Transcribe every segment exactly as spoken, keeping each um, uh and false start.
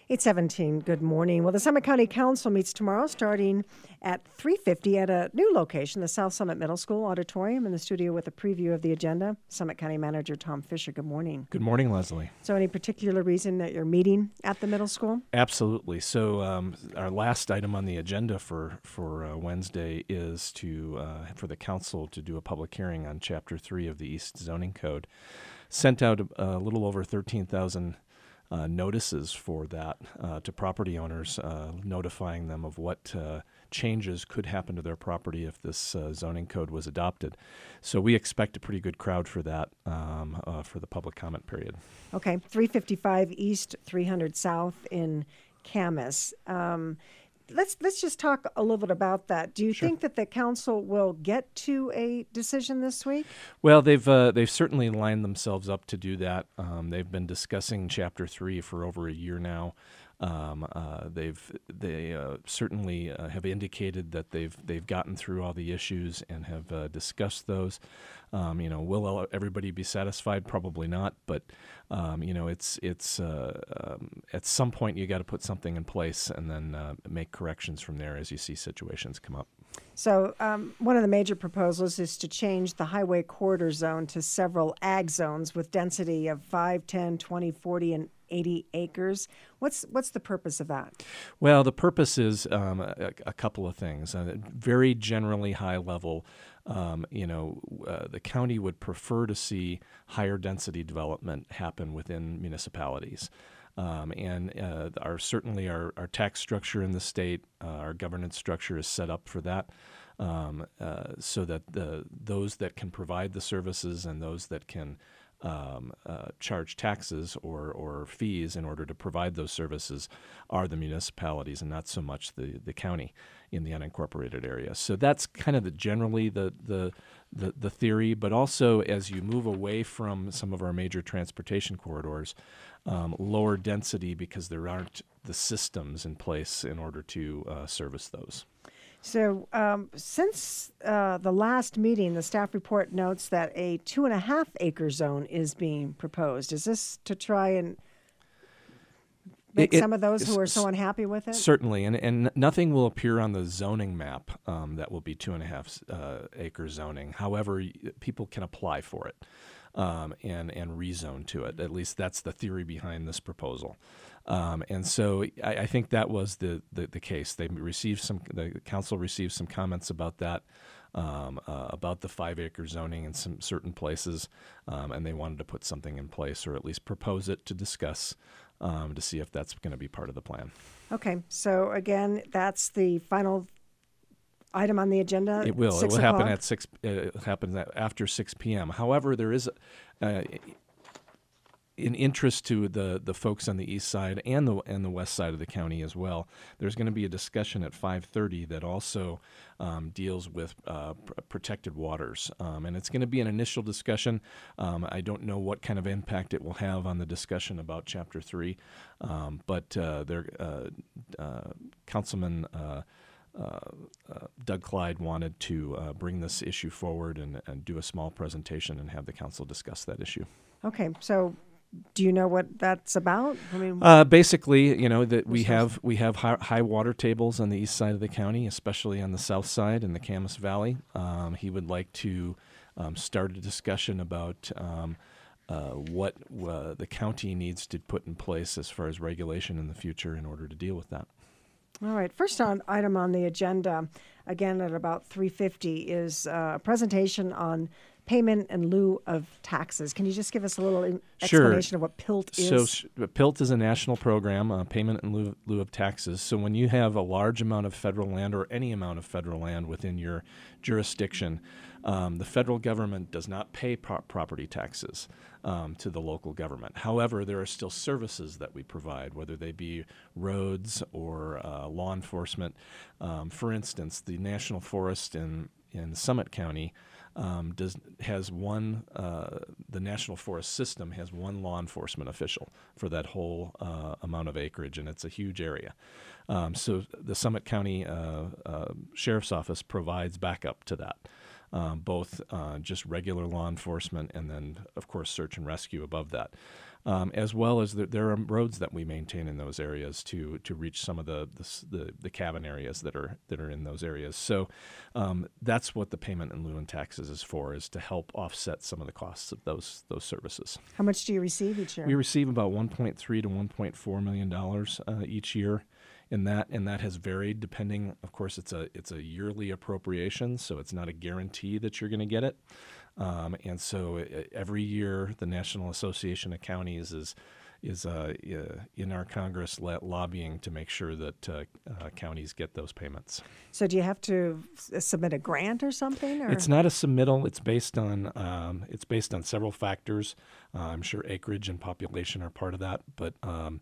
eight seventeen, good morning. Well, the Summit County Council meets tomorrow starting at three fifty at a new location, the South Summit Middle School Auditorium. In the studio with a preview of the agenda, Summit County Manager Tom Fisher. Good morning. Good morning, Leslie. So any particular reason that you're meeting at the middle school? Absolutely. So um, our last item on the agenda for, for uh, Wednesday is to uh, for the council to do a public hearing on Chapter three of the East Zoning Code. Sent out a, a little over thirteen thousand Uh, notices for that uh, to property owners, uh, notifying them of what uh, changes could happen to their property if this uh, zoning code was adopted. So we expect a pretty good crowd for that um, uh, for the public comment period. Okay, three fifty-five East, three hundred South in Camas. Um, let's let's just talk a little bit about that. Do you Sure. think that the council will get to a decision this week? Well, they've uh, they've certainly lined themselves up to do that. Um, they've been discussing Chapter Three for over a year now. Um, uh, they've they uh, certainly uh, have indicated that they've they've gotten through all the issues and have uh, discussed those. Um, you know, will everybody be satisfied? Probably not. But um, you know, it's it's uh, um, at some point you got to put something in place and then uh, make corrections from there as you see situations come up. So um, one of the major proposals is to change the highway corridor zone to several ag zones with density of five, ten, twenty, forty, and eighty acres. What's what's the purpose of that? Well, the purpose is um, a, a couple of things. Uh, very generally high level, um, you know, uh, the county would prefer to see higher density development happen within municipalities. Um, and uh, our certainly our, our tax structure in the state, uh, our governance structure is set up for that, um, uh, so that the those that can provide the services and those that can um, uh, charge taxes or, or fees in order to provide those services are the municipalities and not so much the, the county in the unincorporated area. So that's kind of the generally the the the, the theory, but also as you move away from some of our major transportation corridors, um, lower density because there aren't the systems in place in order to uh, service those. So um, since uh, the last meeting, the staff report notes that a two and a half acre zone is being proposed. Is this to try and make It- it- some of those who are s- so unhappy with it? Certainly, and, and nothing will appear on the zoning map um, that will be two and a half uh, acre zoning. However, y- people can apply for it um, and and rezone to it. At least that's the theory behind this proposal. Um, and so I, I think that was the, the, the case. They received some. The council received some comments about that. Um, uh, about the five acre zoning in some certain places, um, and they wanted to put something in place or at least propose it to discuss um, to see if that's going to be part of the plan. Okay, so again, that's the final item on the agenda. It will. It six will happen o'clock? at six. Uh, it happens at after six p.m. However, there is uh, an interest to the the folks on the east side and the and the west side of the county as well. There's going to be a discussion at five thirty that also um, deals with uh, pr- protected waters, um, and it's going to be an initial discussion. Um, I don't know what kind of impact it will have on the discussion about Chapter Three, um, but uh, there, uh, uh, Councilman. Uh, Uh, uh, Doug Clyde wanted to uh, bring this issue forward and, and do a small presentation and have the council discuss that issue. Okay, so do you know what that's about? I mean, Uh, basically, you know that we What's have we have high, high water tables on the east side of the county, especially on the south side in the Camas Valley. Um, he would like to um, start a discussion about um, uh, what uh, the county needs to put in place as far as regulation in the future in order to deal with that. all right. First on, item on the agenda, again at about three fifty, is uh, a presentation on payment in lieu of taxes. Can you just give us a little in- Sure. explanation of what P I L T is? So s- P I L T is a national program, uh, payment in lieu, lieu of taxes. So when you have a large amount of federal land or any amount of federal land within your jurisdiction, um, the federal government does not pay pro- property taxes um, to the local government. However, there are still services that we provide, whether they be roads or uh, law enforcement. Um, for instance, the National Forest in, in Summit County Um, does has one uh, the National Forest System has one law enforcement official for that whole uh, amount of acreage, and it's a huge area. Um, so the Summit County uh, uh, Sheriff's Office provides backup to that. um, both uh, just regular law enforcement and then, of course, search and rescue above that. Um, as well as the, there are roads that we maintain in those areas to to reach some of the the, the, the cabin areas that are that are in those areas. So um, that's what the payment in lieu in taxes is for, is to help offset some of the costs of those those services. How much do you receive each year? We receive about one point three to one point four million dollars uh, each year. In that, and that has varied depending. Of course, it's a it's a yearly appropriation, so it's not a guarantee that you're going to get it. Um, and so uh, every year, the National Association of Counties is is uh, uh, in our Congress la- lobbying to make sure that uh, uh, counties get those payments. So do you have to s- submit a grant or something? Or? It's not a submittal. It's based on um, it's based on several factors. Uh, I'm sure acreage and population are part of that, but um,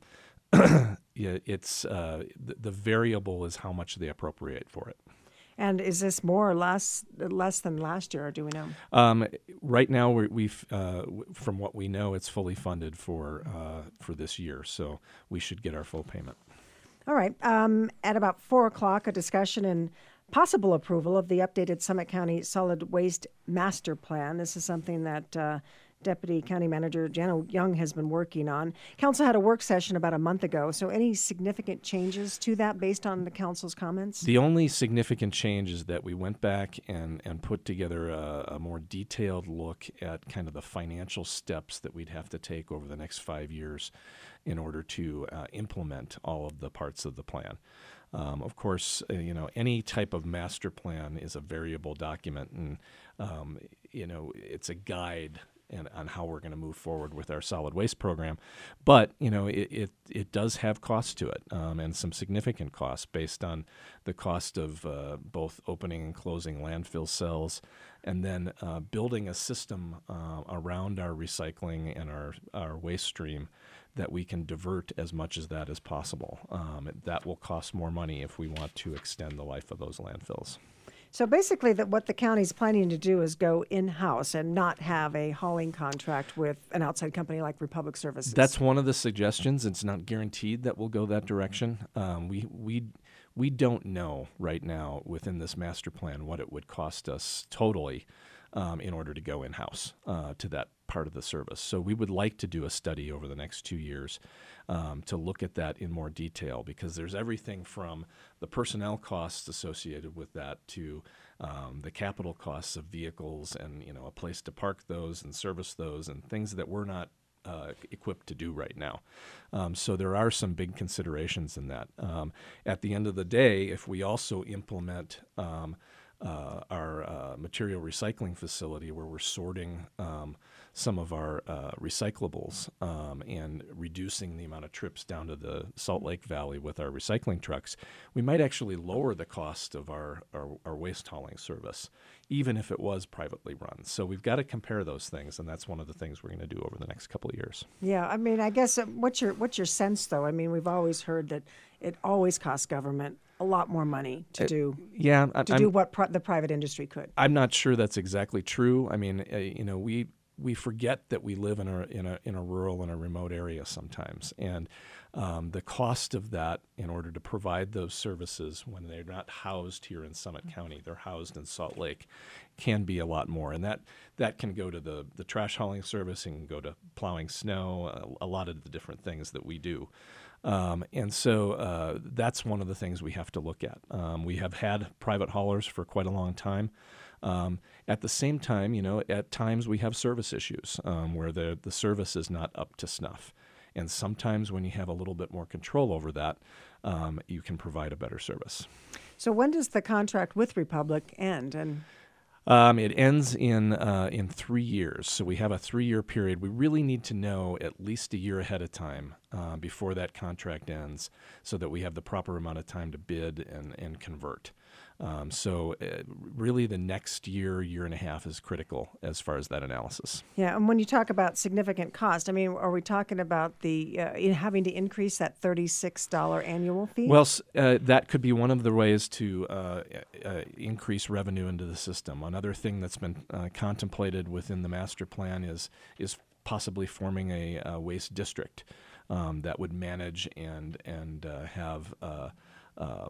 yeah, it's uh, the, the variable is how much they appropriate for it. And is this more or less less than last year, or do we know? Um, right now, we're, we've uh, w- from what we know, it's fully funded for uh, for this year, so we should get our full payment. All right. Um, at about four o'clock, a discussion and possible approval of the updated Summit County Solid Waste Master Plan. This is something that uh, Deputy County Manager Jana Young has been working on. Council had a work session about a month ago, so any significant changes to that based on the council's comments? The only significant change is that we went back and, and put together a, a more detailed look at kind of the financial steps that we'd have to take over the next five years in order to uh, implement all of the parts of the plan. Um, of course, uh, you know, any type of master plan is a variable document, and um, you know, it's a guide and on how we're going to move forward with our solid waste program. But, you know, it, it, it does have costs to it, um, and some significant costs based on the cost of uh, both opening and closing landfill cells, and then uh, building a system uh, around our recycling and our, our waste stream that we can divert as much as that as possible. Um, that will cost more money if we want to extend the life of those landfills. So basically, that what the county's planning to do is go in-house and not have a hauling contract with an outside company like Republic Services. That's one of the suggestions. It's not guaranteed that we'll go that direction. Um, we we we don't know right now within this master plan what it would cost us totally um, in order to go in-house uh, to that part of the service. So we would like to do a study over the next two years um, to look at that in more detail, because there's everything from the personnel costs associated with that to um, the capital costs of vehicles and, you know, a place to park those and service those and things that we're not uh, equipped to do right now. Um, so there are some big considerations in that. Um, at the end of the day, if we also implement um, uh, our uh, material recycling facility where we're sorting um, some of our uh, recyclables um, and reducing the amount of trips down to the Salt Lake Valley with our recycling trucks, we might actually lower the cost of our, our, our waste hauling service, even if it was privately run. So we've got to compare those things, and that's one of the things we're going to do over the next couple of years. Yeah, I mean, I guess uh, what's your what's your sense, though? I mean, we've always heard that it always costs government a lot more money to Uh, do Yeah, I, to I'm, do what pri- the private industry could. I'm not sure that's exactly true. I mean, uh, you know, we we forget that we live in a in a in a rural and a remote area sometimes, and um, the cost of that in order to provide those services when they're not housed here in Summit County, they're housed in Salt Lake, can be a lot more, and that that can go to the the trash hauling service and can go to plowing snow, a, a lot of the different things that we do. Um, and so uh, that's one of the things we have to look at. Um, we have had private haulers for quite a long time. Um, at the same time, you know, at times we have service issues um, where the, the service is not up to snuff. And sometimes when you have a little bit more control over that, um, you can provide a better service. So when does the contract with Republic end? And Um, it ends in uh, in three years, so we have a three-year period. We really need to know at least a year ahead of time uh, before that contract ends, so that we have the proper amount of time to bid and, and convert. Um, so uh, really the next year, year and a half is critical as far as that analysis. yeah, and when you talk about significant cost, I mean, are we talking about the uh, in having to increase that thirty-six dollars annual fee? Well, s- uh, that could be one of the ways to uh, uh, increase revenue into the system. Another thing that's been uh, contemplated within the master plan is is possibly forming a, a waste district um, that would manage and and uh, have uh, um,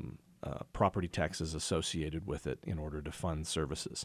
uh, property taxes associated with it in order to fund services,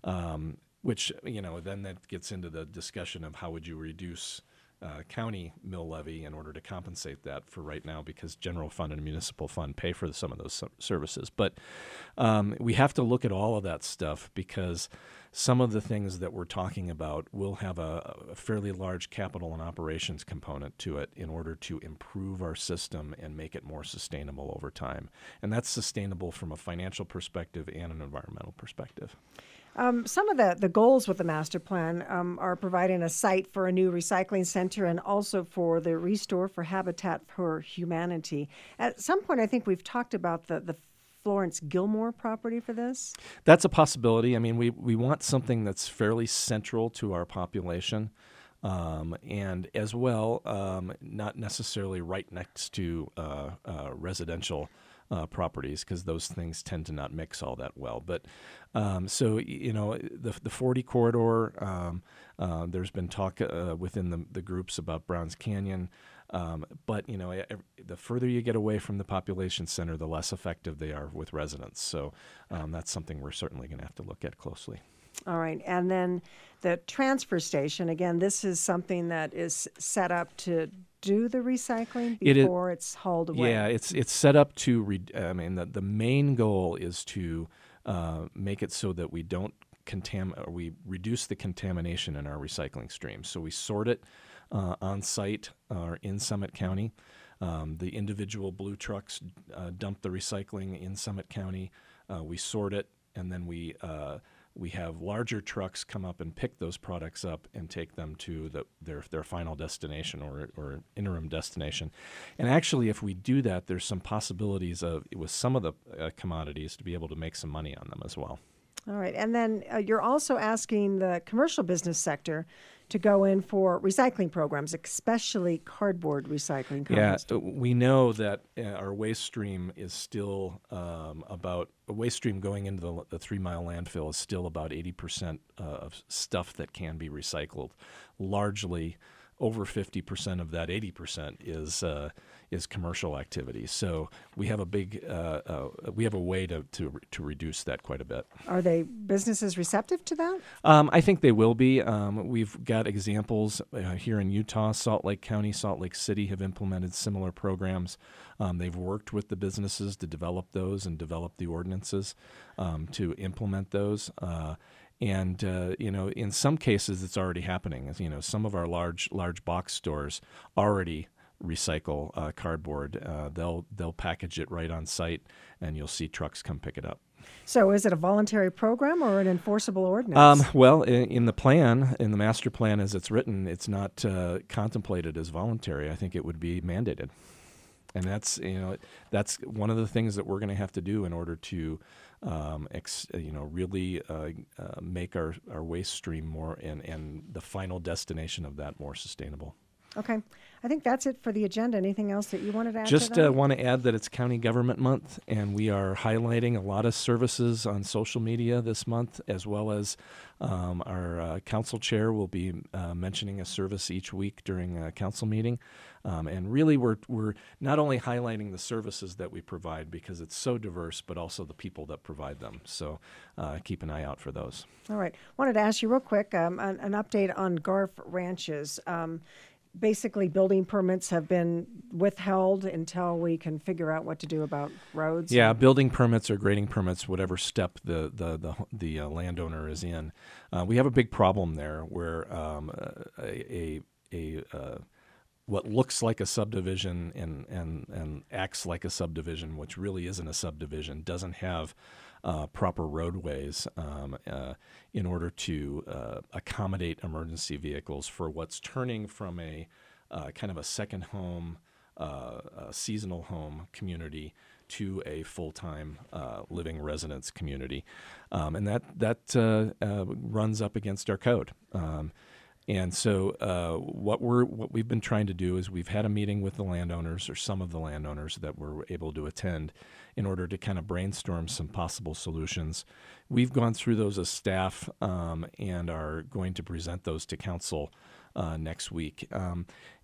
um, which, you know, then that gets into the discussion of how would you reduce uh, county mill levy in order to compensate that for right now, because general fund and municipal fund pay for some of those services. But um, we have to look at all of that stuff, because some of the things that we're talking about will have a, a fairly large capital and operations component to it in order to improve our system and make it more sustainable over time. And that's sustainable from a financial perspective and an environmental perspective. Um, some of the, the goals with the master plan um, are providing a site for a new recycling center and also for the Restore for Habitat for Humanity. At some point, I think we've talked about the, the Florence Gilmore property for this. That's a possibility. I mean, we, we want something that's fairly central to our population, um, and as well, um, not necessarily right next to uh, uh, residential Uh, properties, because those things tend to not mix all that well. But um, so, you know, the the forty corridor, um, uh, there's been talk uh, within the, the groups about Browns Canyon. Um, but, you know, every, the further you get away from the population center, the less effective they are with residents. So um, that's something we're certainly going to have to look at closely. All right. And then the transfer station, again, this is something that is set up to do the recycling before it is, it's hauled away. Yeah, it's it's set up to, re, I mean, the, the main goal is to uh, make it so that we don't contam- or we reduce the contamination in our recycling stream. So we sort it uh, on site or in Summit County. Um, the individual blue trucks uh, dump the recycling in Summit County. Uh, we sort it, and then we uh, we have larger trucks come up and pick those products up and take them to the, their their final destination or or interim destination. And actually, if we do that, there's some possibilities of, with some of the uh, commodities, to be able to make some money on them as well. All right. And then uh, you're also asking the commercial business sector to go in for recycling programs, especially cardboard recycling. Compost. Yeah, we know that uh, our waste stream is still um, about, a waste stream going into the, the Three Mile landfill is still about eighty percent uh, of stuff that can be recycled. Largely, over fifty percent of that eighty percent is uh, is commercial activity. So we have a big, uh, uh, we have a way to, to to reduce that quite a bit. Are they businesses receptive to that? Um, I think they will be. Um, we've got examples uh, here in Utah. Salt Lake County, Salt Lake City have implemented similar programs. Um, they've worked with the businesses to develop those and develop the ordinances um, to implement those. Uh, And, uh, you know, in some cases, it's already happening. You know, some of our large large box stores already recycle uh, cardboard. Uh, they'll they'll package it right on site, and you'll see trucks come pick it up. So is it a voluntary program or an enforceable ordinance? Um, well, in, in the plan, in the master plan as it's written, it's not uh, contemplated as voluntary. I think it would be mandated. And that's, you know, that's one of the things that we're going to have to do in order to, um, ex, you know, really uh, uh, make our, our waste stream more and, and the final destination of that more sustainable. Okay. I think that's it for the agenda. Anything else that you wanted to add Just to that? uh, want to add that it's County Government Month, and we are highlighting a lot of services on social media this month, as well as um, our uh, council chair will be uh, mentioning a service each week during a council meeting. Um, and really, we're, we're not only highlighting the services that we provide because it's so diverse, but also the people that provide them. So uh, keep an eye out for those. All right. Wanted to ask you real quick um, an, an update on Garf Ranches. Um, Basically, building permits have been withheld until we can figure out what to do about roads. Yeah, building permits or grading permits, whatever step the the the, the uh, landowner is in. Uh, we have a big problem there where um, a a, a uh, what looks like a subdivision and, and, and acts like a subdivision, which really isn't a subdivision, doesn't have uh, proper roadways um, uh, in order to uh, accommodate emergency vehicles for what's turning from a uh, kind of a second home, uh, a seasonal home community to a full-time uh, living residence community. Um, and that, that uh, uh, runs up against our code. Um, And so uh, what we're what we've been trying to do is we've had a meeting with the landowners, or some of the landowners that were able to attend, in order to kind of brainstorm some possible solutions. We've gone through those as staff um, and are going to present those to council uh, next week. Um,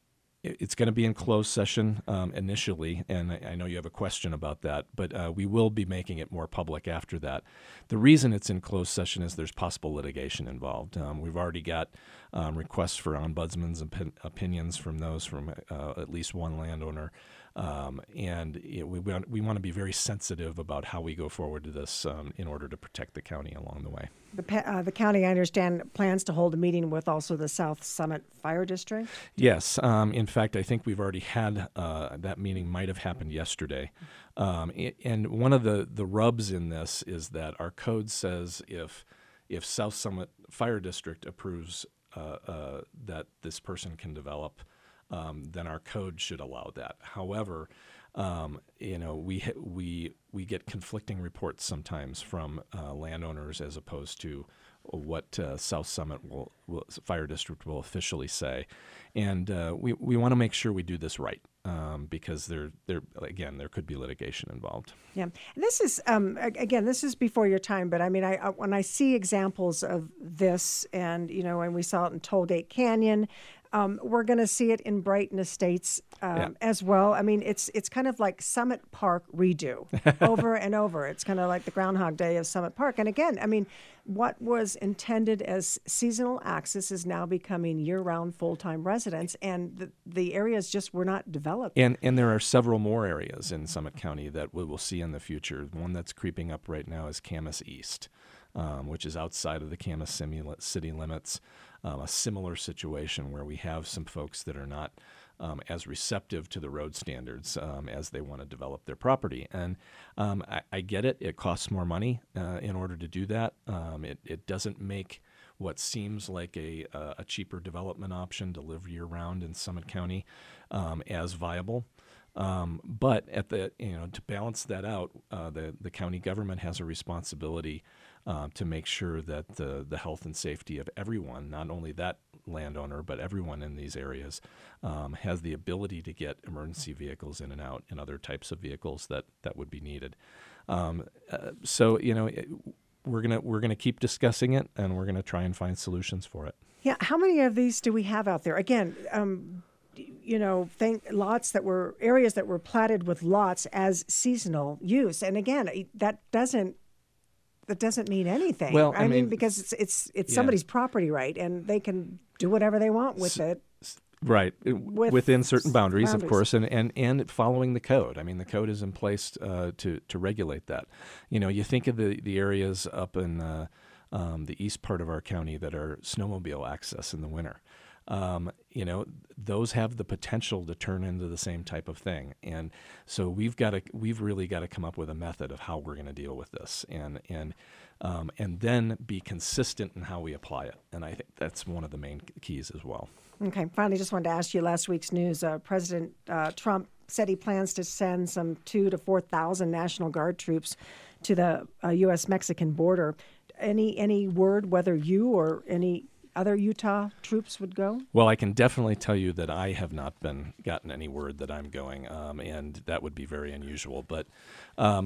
it- it's going to be in closed session um, initially, and I, I know you have a question about that, but uh, we will be making it more public after that. The reason it's in closed session is there's possible litigation involved. Um, we've already got um, requests for ombudsman's opin- opinions from those from uh, at least one landowner. Um, and you know, we want, we want to be very sensitive about how we go forward to this um, in order to protect the county along the way. The, pa- uh, the county, I understand, plans to hold a meeting with also the South Summit Fire District? Yes. Um, in fact, I think we've already had uh, that meeting might have happened yesterday. Um, a- and one of the, the rubs in this is that our code says if if South Summit Fire District approves uh, uh, that this person can develop, Um, then our code should allow that. However, um, you know, we we we get conflicting reports sometimes from uh, landowners as opposed to what uh, South Summit will, will Fire District will officially say, and uh, we we want to make sure we do this right um, because there there again there could be litigation involved. Yeah, and this is um, a- again, this is before your time, but I mean, I, I when I see examples of this, and you know, when we saw it in Tollgate Canyon, um, we're going to see it in Brighton Estates um, Yeah. as well. I mean, it's it's kind of like Summit Park redo over and over. It's kind of like the Groundhog Day of Summit Park. And again, I mean, what was intended as seasonal access is now becoming year-round full-time residents, and the, the areas just were not developed. And and there are several more areas in Summit County that we will see in the future. One that's creeping up right now is Camas East, um, which is outside of the Camas simu- city limits. Um, a similar situation where we have some folks that are not um, as receptive to the road standards um, as they want to develop their property. And um, I, I get it. It costs more money uh, in order to do that. Um, it, it doesn't make what seems like a, uh, a cheaper development option to live year-round in Summit County um, as viable. Um, but at the you know to balance that out, uh, the the county government has a responsibility uh, to make sure that the the health and safety of everyone, not only that landowner but everyone in these areas, um, has the ability to get emergency vehicles in and out and other types of vehicles that that would be needed. Um, uh, so you know. It, We're gonna we're gonna keep discussing it, and we're gonna try and find solutions for it. Yeah, how many of these do we have out there? Again, um, you know, think lots that were areas that were platted with lots as seasonal use, and again, that doesn't that doesn't mean anything. Well, I, I mean, mean, because it's it's it's yeah. somebody's property, right, and they can do whatever they want with it. Right, With within certain boundaries, boundaries. of course, and, and, and following the code. I mean, the code is in place uh, to to regulate that. You know, you think of the, the areas up in uh, um, the east part of our county that are snowmobile access in the winter. Um, you know, those have the potential to turn into the same type of thing, and so we've got to we've really got to come up with a method of how we're going to deal with this, and and um, and then be consistent in how we apply it. And I think that's one of the main keys as well. Okay, finally, just wanted to ask you last week's news. Uh, President uh, Trump said he plans to send some two to four thousand National Guard troops to the uh, U S Mexican border. Any any word whether you or any other Utah troops would go? Well, I can definitely tell you that I have not been gotten any word that I'm going, um, and that would be very unusual. But um,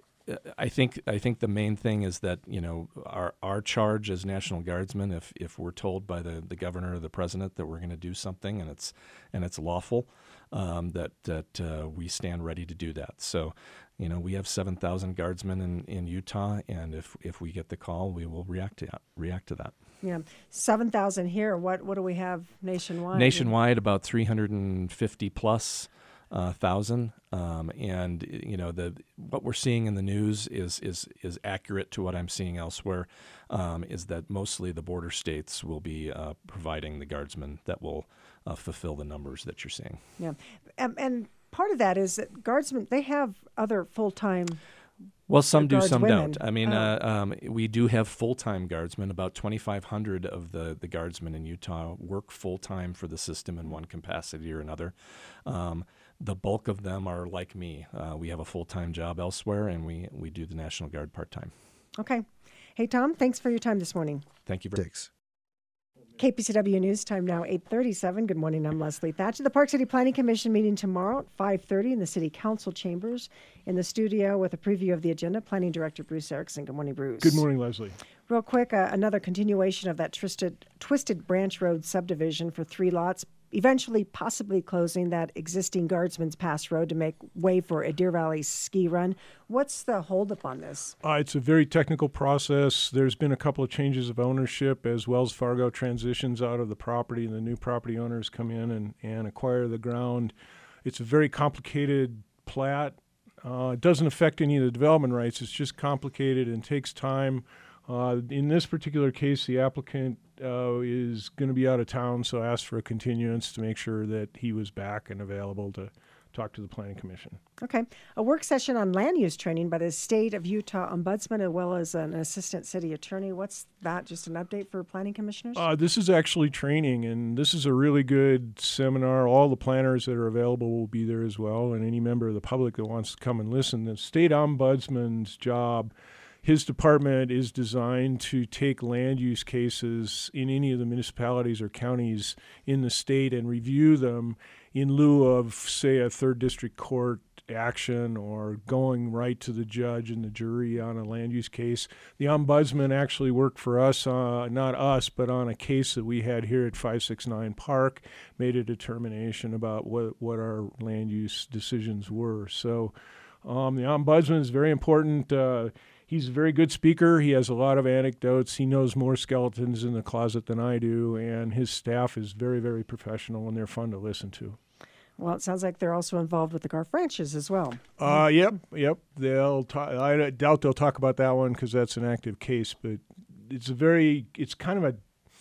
I think I think the main thing is that you know our our charge as National Guardsmen, if if we're told by the, the governor or the president that we're going to do something and it's and it's lawful, um, that that uh, we stand ready to do that. So, you know, we have seven thousand guardsmen in, in Utah, and if if we get the call, we will react to react to that. Yeah, seven thousand here. What what do we have nationwide? Nationwide, about three hundred fifty plus uh, thousand, um, and you know the what we're seeing in the news is is is accurate to what I'm seeing elsewhere. Um, is that mostly the border states will be uh, providing the guardsmen that will uh, fulfill the numbers that you're seeing. Yeah, and, and part of that is that guardsmen, they have other full time. Well, some do, guards some women. don't. I mean, Oh. uh, um, we do have full-time guardsmen. About twenty-five hundred of the, the guardsmen in Utah work full-time for the system in one capacity or another. Um, the bulk of them are like me. Uh, we have a full-time job elsewhere, and we, we do the National Guard part-time. Okay. Hey, Tom, thanks for your time this morning. Thank you very much. Thanks. K P C W News time now, eight thirty-seven. Good morning, I'm Leslie Thatcher. The Park City Planning Commission meeting tomorrow at five thirty in the City Council chambers. In the studio with a preview of the agenda, Planning Director Bruce Erickson. Good morning, Bruce. Good morning, Leslie. Real quick, uh, another continuation of that twisted, twisted Branch Road subdivision for three lots eventually possibly closing that existing Guardsman's Pass Road to make way for a Deer Valley ski run. What's the holdup on this? Uh, it's a very technical process. There's been a couple of changes of ownership as Wells Fargo transitions out of the property and the new property owners come in and, and acquire the ground. It's a very complicated plat. Uh, it doesn't affect any of the development rights. It's just complicated and takes time. Uh, in this particular case, the applicant uh, is going to be out of town, so asked for a continuance to make sure that he was back and available to talk to the Planning Commission. Okay. A work session on land use training by the State of Utah Ombudsman as well as an assistant city attorney. What's that? Just an update for planning commissioners? Uh, this is actually training, and this is a really good seminar. All the planners that are available will be there as well, and any member of the public that wants to come and listen. The State Ombudsman's job, his department is designed to take land use cases in any of the municipalities or counties in the state and review them in lieu of, say, a third district court action or going right to the judge and the jury on a land use case. The ombudsman actually worked for us, uh, not us, but on a case that we had here at five sixty-nine Park, made a determination about what, what our land use decisions were. So um, the ombudsman is very important. Uh, He's a very good speaker. He has a lot of anecdotes. He knows more skeletons in the closet than I do, and his staff is very, very professional, and they're fun to listen to. Well, it sounds like they're also involved with the Garf Ranches as well. Uh, yep, yep. They'll. Ta- I doubt they'll talk about that one because that's an active case, but it's a very. It's kind of a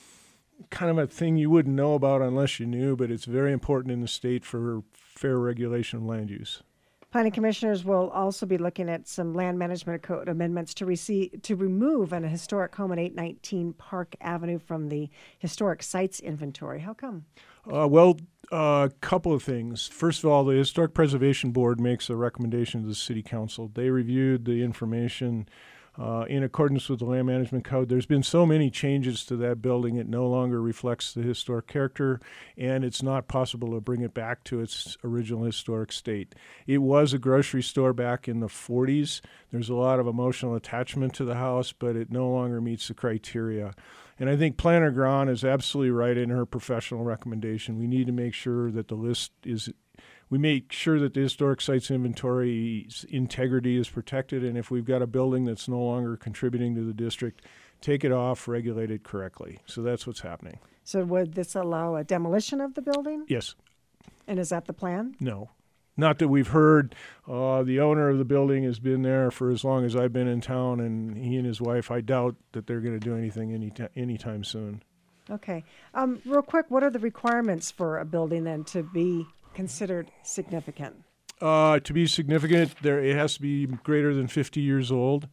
kind of a thing you wouldn't know about unless you knew, but it's very important in the state for fair regulation of land use. Planning commissioners will also be looking at some land management code amendments to receive, to remove an historic home at eight nineteen Park Avenue from the historic sites inventory. How come? Uh, well, a uh, couple of things. First of all, the Historic Preservation Board makes a recommendation to the City Council. They reviewed the information uh, in accordance with the Land Management Code. There's been so many changes to that building, it no longer reflects the historic character, and it's not possible to bring it back to its original historic state. It was a grocery store back in the forties. There's a lot of emotional attachment to the house, but it no longer meets the criteria. And I think Planner Grahn is absolutely right in her professional recommendation. We need to make sure that the list is, we make sure that the historic sites inventory's integrity is protected, and if we've got a building that's no longer contributing to the district, take it off, regulate it correctly. So that's what's happening. So would this allow a demolition of the building? Yes. And is that the plan? No. Not that we've heard. Uh, the owner of the building has been there for as long as I've been in town, and he and his wife, I doubt that they're going to do anything any t- anytime soon. Okay. Um, real quick, what are the requirements for a building then to be considered significant? Uh, to be significant, there it has to be greater than fifty years old.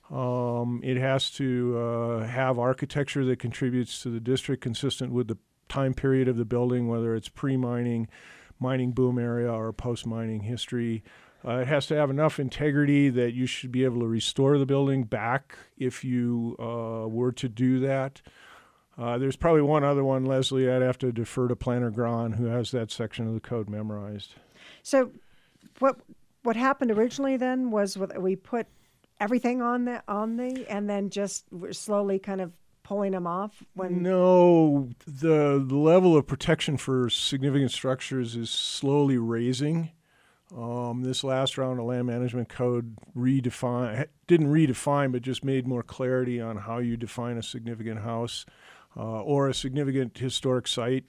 Um, it has to uh, have architecture that contributes to the district consistent with the time period of the building, whether it's pre-mining, mining boom area, or post-mining history. Uh, it has to have enough integrity that you should be able to restore the building back if you uh, were to do that. Uh, there's probably one other one, Leslie, I'd have to defer to Planner Grahn, who has that section of the code memorized. So what what happened originally then was with, we put everything on the, on the, and then just we're slowly kind of pulling them off? When No, the, the level of protection for significant structures is slowly raising. Um, this last round of land management code redefine didn't redefine, but just made more clarity on how you define a significant house uh, or a significant historic site.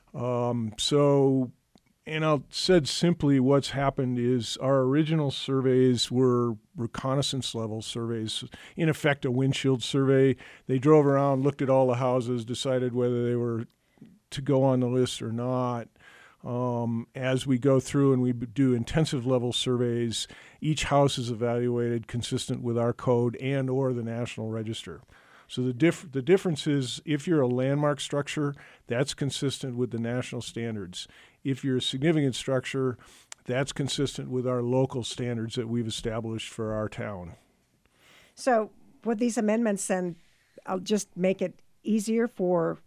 Um, so, and I'll said simply, what's happened is our original surveys were reconnaissance level surveys, in effect a windshield survey. They drove around, looked at all the houses, decided whether they were to go on the list or not. Um, as we go through and we do intensive level surveys, each house is evaluated consistent with our code and or the National Register. So the diff- the difference is if you're a landmark structure, that's consistent with the national standards. If you're a significant structure, that's consistent with our local standards that we've established for our town. So would these amendments then I'll just make it easier for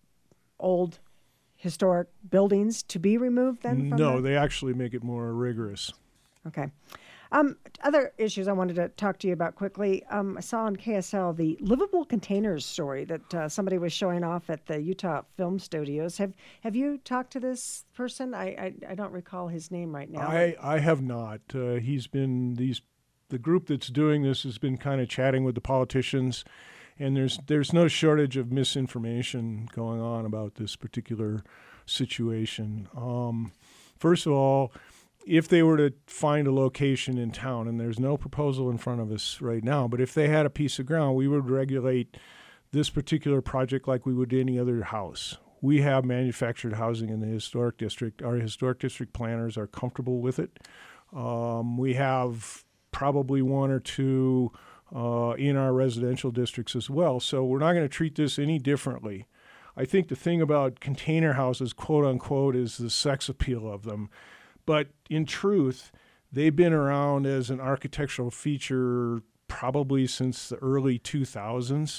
old historic buildings to be removed then? From no, the... they actually make it more rigorous. Okay. Um, other issues I wanted to talk to you about quickly. Um, I saw on K S L the livable containers story that uh, somebody was showing off at the Utah Film Studios. Have Have you talked to this person? I I, I don't recall his name right now. I, I have not. Uh, he's been these the group that's doing this has been kind of chatting with the politicians, and there's there's no shortage of misinformation going on about this particular situation. Um, first of all, if they were to find a location in town, and there's no proposal in front of us right now, but if they had a piece of ground, we would regulate this particular project like we would any other house. We have manufactured housing in the historic district. Our historic district planners are comfortable with it. Um, we have probably one or two uh, in our residential districts as well, so we're not going to treat this any differently. I think the thing about container houses, quote unquote, is the sex appeal of them. But in truth, they've been around as an architectural feature probably since the early two thousands.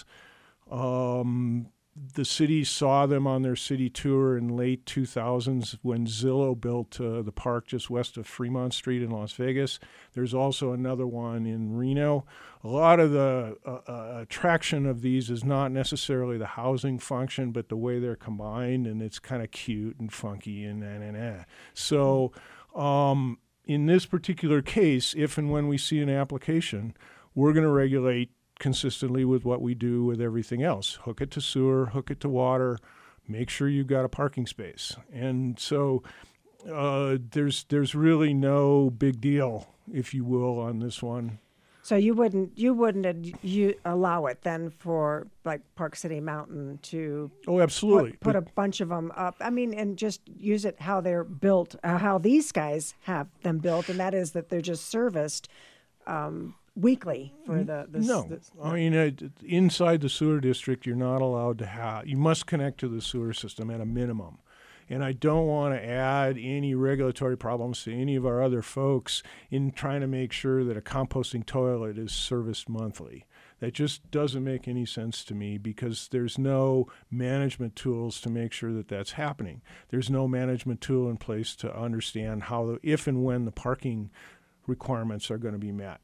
Um, the city saw them on their city tour in late two thousands when Zillow built uh, the park just west of Fremont Street in Las Vegas. There's also another one in Reno. A lot of the uh, uh, attraction of these is not necessarily the housing function, but the way they're combined, and it's kind of cute and funky and and and. and. So um, in this particular case, if and when we see an application, we're going to regulate consistently with what we do with everything else. Hook it to sewer, hook it to water, make sure you've got a parking space. And so uh, there's there's really no big deal, if you will, on this one. So you wouldn't you wouldn't ad- you allow it then for like Park City Mountain to Oh, absolutely. put, put a bunch of them up. I mean, and just use it how they're built, uh, how these guys have them built, and that is that they're just serviced um, weekly for the, the No, the, I mean, uh, inside the sewer district, you're not allowed to have, you must connect to the sewer system at a minimum. And I don't want to add any regulatory problems to any of our other folks in trying to make sure that a composting toilet is serviced monthly. That just doesn't make any sense to me because there's no management tools to make sure that that's happening. There's no management tool in place to understand how, if and when the parking requirements are going to be met.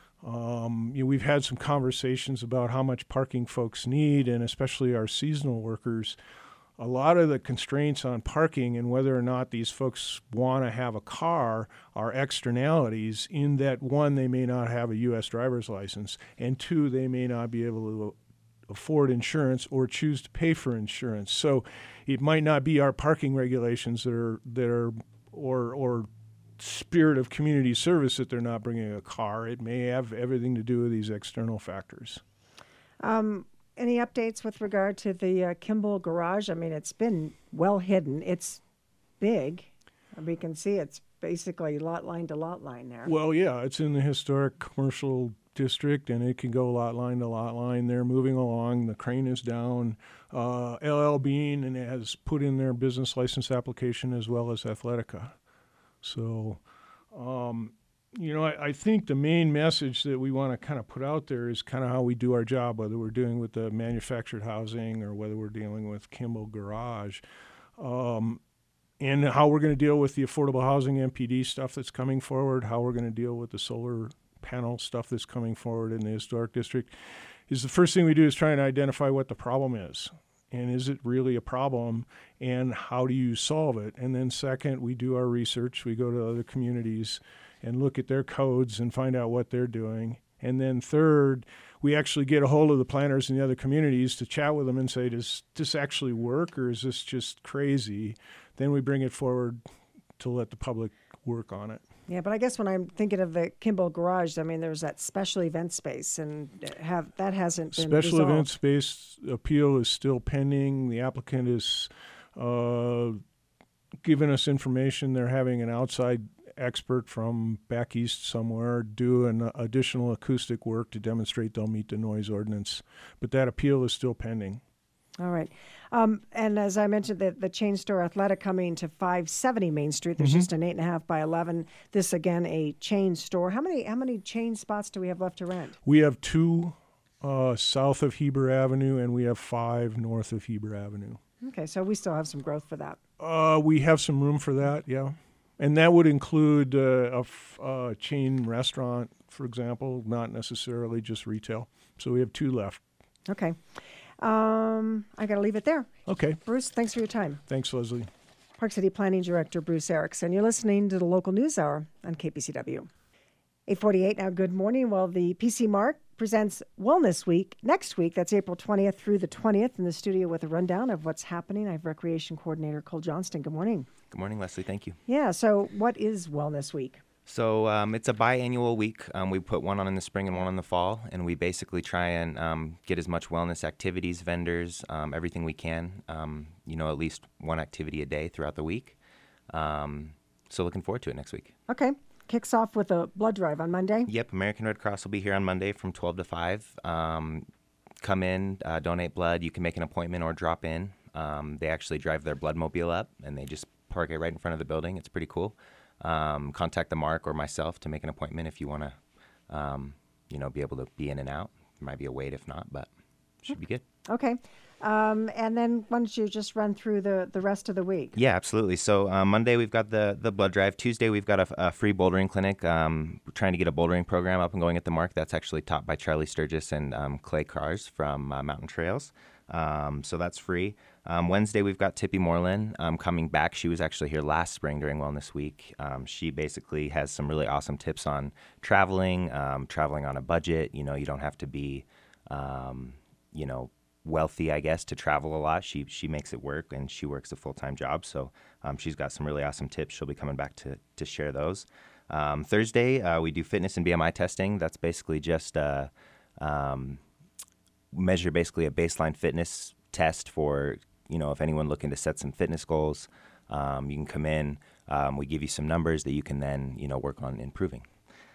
Um, you know, we've had some conversations about how much parking folks need, and especially our seasonal workers. A lot of the constraints on parking and whether or not these folks want to have a car are externalities in that, one, they may not have a U S driver's license, and two, they may not be able to afford insurance or choose to pay for insurance. So it might not be our parking regulations that are, that are or or spirit of community service that they're not bringing a car. It may have everything to do with these external factors. Um, any updates with regard to the uh, Kimball garage? I mean, it's been well hidden. It's big. We can see it's basically lot line to lot line there. Well, yeah, it's in the historic commercial district, and it can go lot line to lot line. They're moving along. The crane is down. Uh, L L Bean and has put in their business license application as well as Athletica. So, um, you know, I, I think the main message that we want to kind of put out there is kind of how we do our job, whether we're doing with the manufactured housing or whether we're dealing with Kimball Garage, um, and how we're going to deal with the affordable housing M P D stuff that's coming forward, how we're going to deal with the solar panel stuff that's coming forward in the historic district. Is the first thing we do is try and identify what the problem is. And is it really a problem, and how do you solve it? And then second, we do our research. We go to other communities and look at their codes and find out what they're doing. And then third, we actually get a hold of the planners in the other communities to chat with them and say, does this actually work, or is this just crazy? Then we bring it forward to let the public work on it. Yeah, but I guess when I'm thinking of the Kimball Garage, I mean, there's that special event space, and have that hasn't been Special resolved. event space appeal is still pending. The applicant is uh, given us information. They're having an outside expert from back east somewhere do an additional acoustic work to demonstrate they'll meet the noise ordinance. But that appeal is still pending. All right. Um, and as I mentioned, the, the chain store Athletic coming to five seventy Main Street. There's Mm-hmm. just an eight and a half by eleven. This, again, a chain store. How many how many chain spots do we have left to rent? We have two uh, south of Heber Avenue, and we have five north of Heber Avenue. Okay, so we still have some growth for that. Uh, we have some room for that, yeah. And that would include uh, a f- uh, chain restaurant, for example, not necessarily just retail. So we have two left. Okay. Um, I got to leave it there. Okay. Bruce, thanks for your time. Thanks, Leslie. Park City Planning Director Bruce Erickson. You're listening to the Local News Hour on K P C W. eight forty-eight now, good morning. Well, the P C Mark presents Wellness Week next week. That's April twentieth through the twentieth in the studio with a rundown of what's happening. I have Recreation Coordinator Cole Johnston. Good morning. Good morning, Leslie. Thank you. Yeah, so what is Wellness Week? So um, it's a biannual week. Um, we put one on in the spring and one in the fall, and we basically try and um, get as much wellness activities, vendors, um, everything we can, um, you know, at least one activity a day throughout the week. Um, so looking forward to it next week. Okay. Kicks off with a blood drive on Monday. Yep, American Red Cross will be here on Monday from twelve to five. Um, come in, uh, donate blood. You can make an appointment or drop in. Um, they actually drive their blood mobile up, and they just park it right in front of the building. It's pretty cool. Um, contact the Mark or myself to make an appointment if you want to, um, you know, be able to be in and out. There might be a wait if not, but should be good. Okay. Um, and then why don't you just run through the, the rest of the week? Yeah, absolutely. So uh, Monday we've got the, the blood drive. Tuesday we've got a, a free bouldering clinic. Um, we're trying to get a bouldering program up and going at the Mark. That's actually taught by Charlie Sturgis and um, Clay Cars from uh, Mountain Trails. Um, so that's free. Um, Wednesday we've got Tippy Moreland um, coming back. She was actually here last spring during Wellness Week. Um, she basically has some really awesome tips on traveling, um, traveling on a budget. You know, you don't have to be, um, you know, wealthy, I guess, to travel a lot. She she makes it work, and she works a full-time job. So um, she's got some really awesome tips. She'll be coming back to, to share those. Um, Thursday, uh, we do fitness and B M I testing. That's basically just uh, um, measure basically a baseline fitness test for, you know, if anyone looking to set some fitness goals, um, you can come in. Um, we give you some numbers that you can then, you know, work on improving.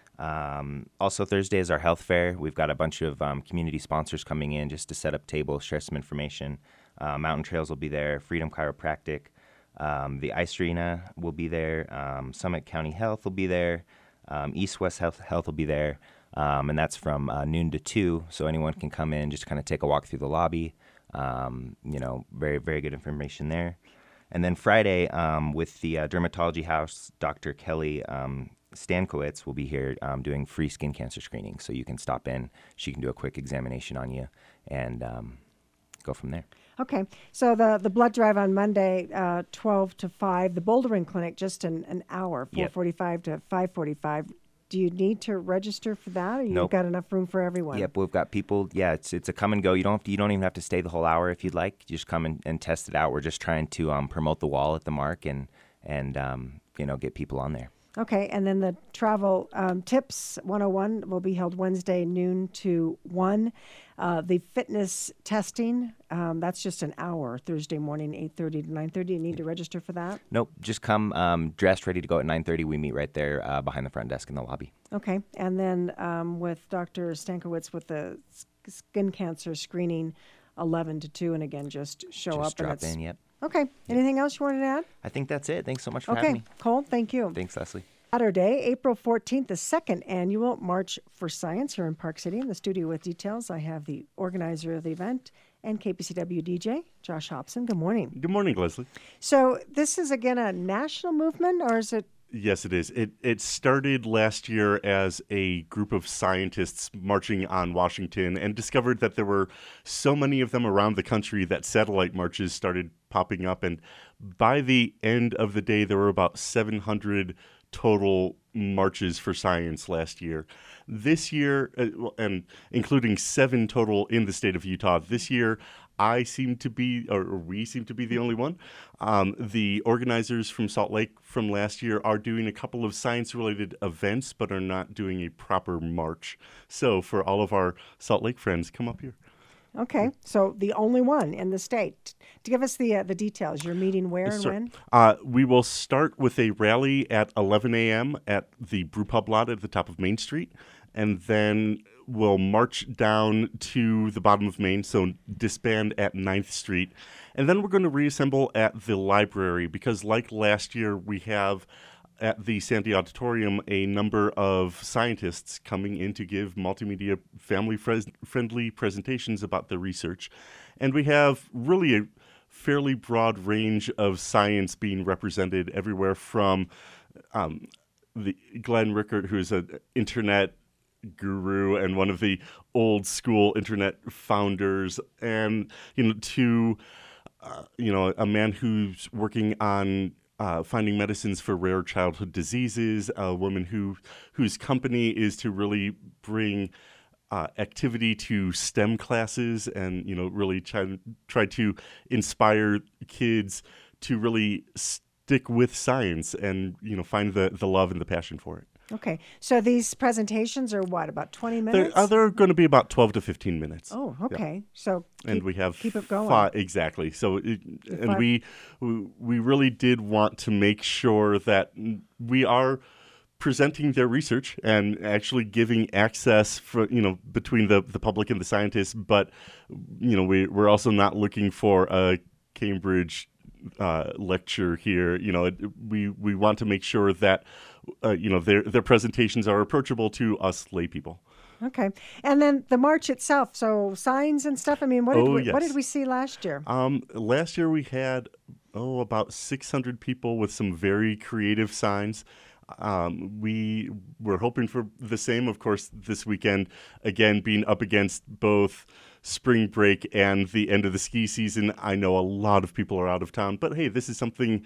Um, also Thursday is our health fair. We've got a bunch of um, community sponsors coming in just to set up tables, share some information. Uh, Mountain Trails will be there, Freedom Chiropractic, um, the Ice Arena will be there, um, Summit County Health will be there, um, East West Health, Health will be there, um, and that's from uh, noon to two, so anyone can come in, just kind of take a walk through the lobby. Um, you know, very, very good information there. And then Friday, um, with the uh, Dermatology House, Doctor Kelly um, Stankowitz will be here um, doing free skin cancer screening. So you can stop in. She can do a quick examination on you and um, go from there. Okay. So the, the blood drive on Monday, uh, twelve to five. The bouldering clinic, just an, an hour, four forty-five to five forty-five. Do you need to register for that, or you've Nope. got enough room for everyone? Yep, we've got people. Yeah, it's it's a come and go. You don't have to, you don't even have to stay the whole hour if you'd like. You just come and, and test it out. We're just trying to um, promote the wall at the Mark and and um, you know, get people on there. Okay, and then the travel um, tips one oh one will be held Wednesday noon to one. Uh, the fitness testing, um, that's just an hour, Thursday morning, eight thirty to nine thirty. You need to register for that? Nope, just come um, dressed, ready to go at nine thirty. We meet right there uh, behind the front desk in the lobby. Okay, and then um, with Doctor Stankowitz with the s- skin cancer screening, eleven to two, and again, just show just up. drop and it's, in, yep. Okay, anything else you wanted to add? I think that's it. Thanks so much for having Okay, me. Cole, thank you. Thanks, Leslie. Saturday, April fourteenth, the second annual March for Science here in Park City. In the studio with details, I have the organizer of the event and K P C W D J, Josh Hobson. Good morning. Good morning, Leslie. So this is, again, a national movement, or is it? Yes, it is. It it started last year as a group of scientists marching on Washington and discovered that there were so many of them around the country that satellite marches started popping up. And by the end of the day, there were about seven hundred total marches for science last year. This year, uh, and including seven total in the state of Utah, this year I seem to be, or we seem to be the only one. Um, the organizers from Salt Lake from last year are doing a couple of science-related events, but are not doing a proper march. So for all of our Salt Lake friends, come up here. Okay, so the only one in the state. To give us the uh, the details, you're meeting where and Sir, when? Uh, we will start with a rally at eleven a.m. at the Brewpub lot at the top of Main Street, and then we'll march down to the bottom of Main, so disband at ninth Street. And then we're going to reassemble at the library because, like last year, we have at the Sandy Auditorium a number of scientists coming in to give multimedia family-friendly presentations about the research. And we have really a fairly broad range of science being represented everywhere from um, the Glenn Rickert, who's an internet guru and one of the old school internet founders, and you know, to uh, you know, a man who's working on uh, finding medicines for rare childhood diseases, a woman who whose company is to really bring uh, activity to STEM classes, and you know, really try try to inspire kids to really stick with science and you know, find the the love and the passion for it. Okay, so these presentations are what, about twenty minutes? They're, uh, they're going to be about twelve to fifteen minutes. Oh, okay. So keep, and we have keep it going. Five, exactly. So, it, and five. we we really did want to make sure that we are presenting their research and actually giving access for you know between the the public and the scientists. But you know, we we're also not looking for a Cambridge uh, lecture here. You know, it, we we want to make sure that uh, you know their their presentations are approachable to us lay people. Okay, and then the march itself. So signs and stuff. I mean, what did Oh, we, yes. what did we see last year? Um, last year we had oh about six hundred people with some very creative signs. Um, we were hoping for the same, of course, this weekend, again, being up against both spring break and the end of the ski season. I know a lot of people are out of town, but hey, this is something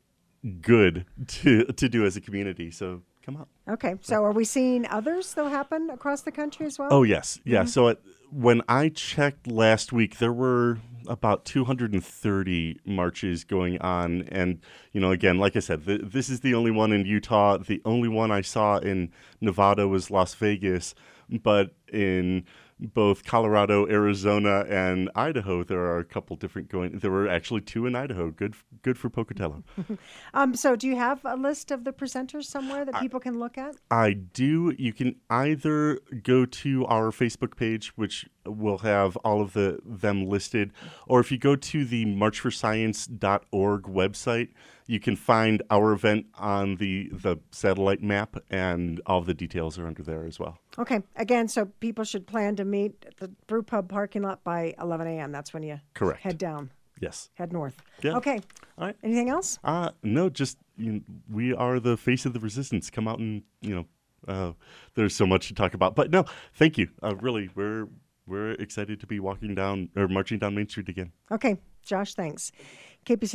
good to to do as a community. So come out. Okay, so are we seeing others though happen across the country as well? Oh, yes. Yeah. So it, when I checked last week, there were about two hundred thirty marches going on. And, you know, again, like I said, th- this is the only one in Utah. The only one I saw in Nevada was Las Vegas. But in both Colorado, Arizona, and Idaho, there are a couple different going. There were actually two in Idaho. Good, good for Pocatello. Um, so do you have a list of the presenters somewhere that people can look at? I do. You can either go to our Facebook page, which will have all of the them listed, or if you go to the march for science dot org website, you can find our event on the, the satellite map, and all of the details are under there as well. Okay, again, so people should plan to meet at the Brew Pub parking lot by eleven a.m. That's when you Correct. head down, Yes. head north. Yeah. Okay, All right. anything else? Uh, no, just you know, we are the face of the resistance. Come out and, you know, uh, there's so much to talk about. But no, thank you. Uh, really, we're we're excited to be walking down or marching down Main Street again. Okay, Josh, thanks. K P C